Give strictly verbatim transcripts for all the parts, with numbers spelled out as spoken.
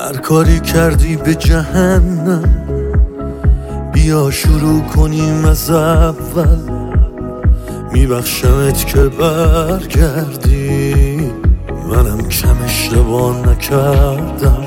هر کاری کردی به جهنم، بیا شروع کنیم از اول. میبخشمت که برگردی، منم کم اشتباه نکردم.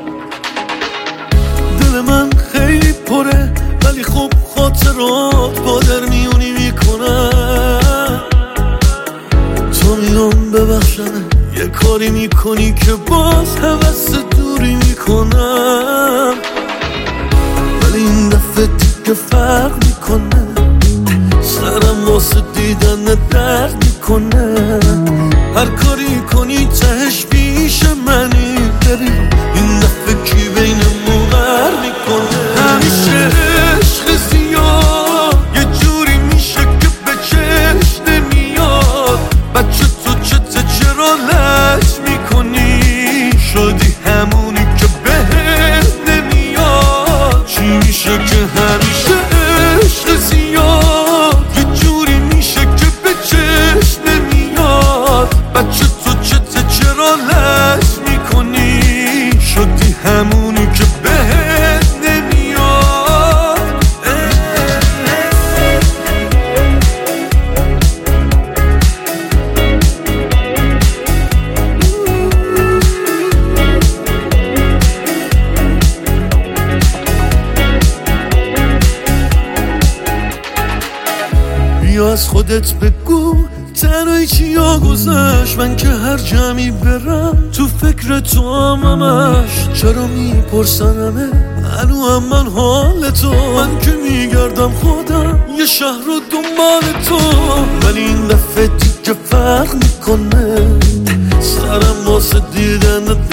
دل من خیلی پره ولی خب خاطرات با در میونی میکنم. تو میام ببخشم یه کاری میکنی که باز حوث دوری میکنم، ولی این دفعه دیگه فرق میکنه. سرم واسه دیدن درد میکنه. هر کاری کنی تهش پیش منی، ببین این دفعه کی بینمون غر میکنه. همیشه عشق زیاد یه جوری میشه که به چشم نمیاد. بچه تو چته چرا لج میکنی؟ شدی همونی که بهت نمیاد. چی میشه که همیشه عشق زیاد یه جوری میشه که به چشم نمیاد. بچه تو چته چرا لج میکنی؟ شدی همونی که بهت نمیاد. بیا از خودت بگو تنهایی چیا گذشت. من که هر جمعی برم تو فکر تو هم همش. چرا میپرسنمه هنو هم من حال تو؟ من که میگردم خودم یه شهر رو دنبال تو، ولی این دفعه دیگه فرق میکنه. سرم واسه دیدن